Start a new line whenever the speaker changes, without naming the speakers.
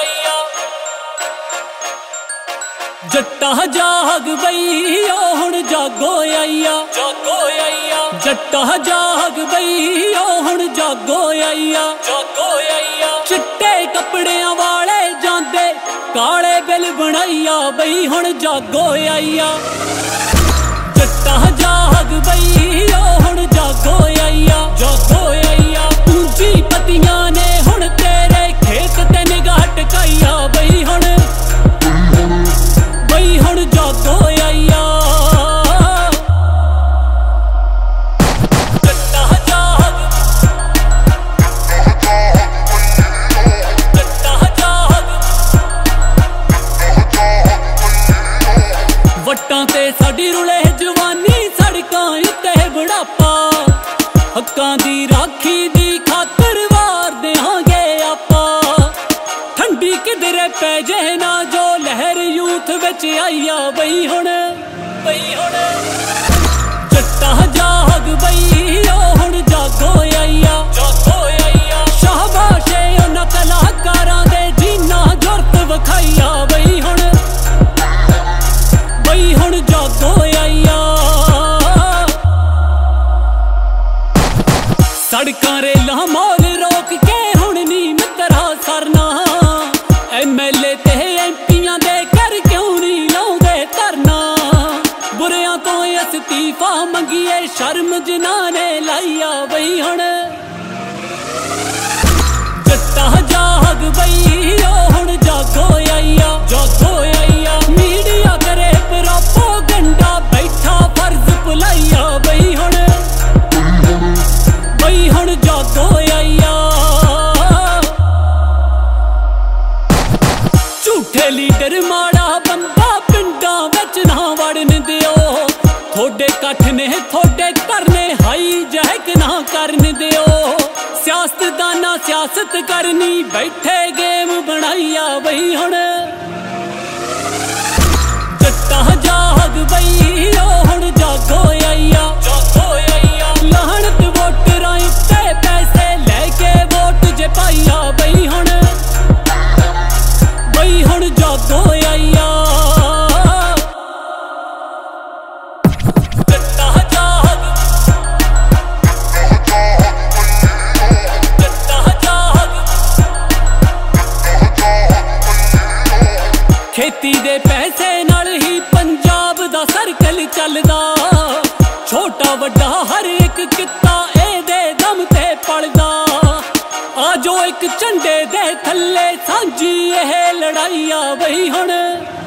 जट्टा जाग बई हुण जागो आईया, जागो आईया। जट्टा जाग बई हुण जागो आईया, जागो आईया। चिट्टे कपड़ियां वाले जांदे काले बिल बनाईया बई हुण जागो आईया। जट्टा जाग बई हुण जागो आईया, जागो आईया। ऊंची पतियां ने हुण तेरे खेत ते निगाह टकाईया बई हुण जागो आईया। जट्टा जाग, जट्टा जाग। वट्टां ते साडी रुले जवानी, सड़कां उत्ते बुढ़ापा। हक्कां दी राखी दी खातर वार देहांगे आपां। ठंडी किधरे पै जे ना जो लहर यूथ विच आईया बई हुण, बई हुण। जट्टा जाग बई हुण जागो आईया, जागो आईया। शाबाशे उन्हां कलाकारां दे जिन्ना जुरत विखाईया बई हुण, बई हुण जागो आईया। सड़कां रेलां मोल रोक के हुण नी मित्तरा सरना। MLA ते MPयां दे कर क्यों नहीं लाउंदे धरना। बुरियां तो इस्तीफा मंगिए शर्म जिन्हां ने लाईया बई हुण। जट्टा जाग बई हुण जागो आईया, जागो आईया। मीडिया करे प्रोपेगेंडा बैठा फर्ज भुलाईया बई हुण, बई हुण जागो आईया। झूठे लीडर माड़ा बंदा पिंडां विच ना वड़न दिओ। थोड़े कट्ठ ने थोड़े करने हाई जैक ना करन दिओ। सियासतदाना सियासत करनी बैठे गेम बनाईया बई हुण। जट्टा जाग बई हुण जागो आईया, जागो आईया। लाहनत वोटरां उत्ते पैसे लैके वोट जे पाईया बई हुण, बई हुण जागो आईया। जट्टा जाग, जट्टा जाग। खेती दे पैसे नाल ही पंजाब दा सर्कल चलदा। छोटा वड्डा हर एक कित्ता एदे दम ते पलदा। आजो एक झंडे दे थल्ले सांझी एह लड़ाईया बई हुण।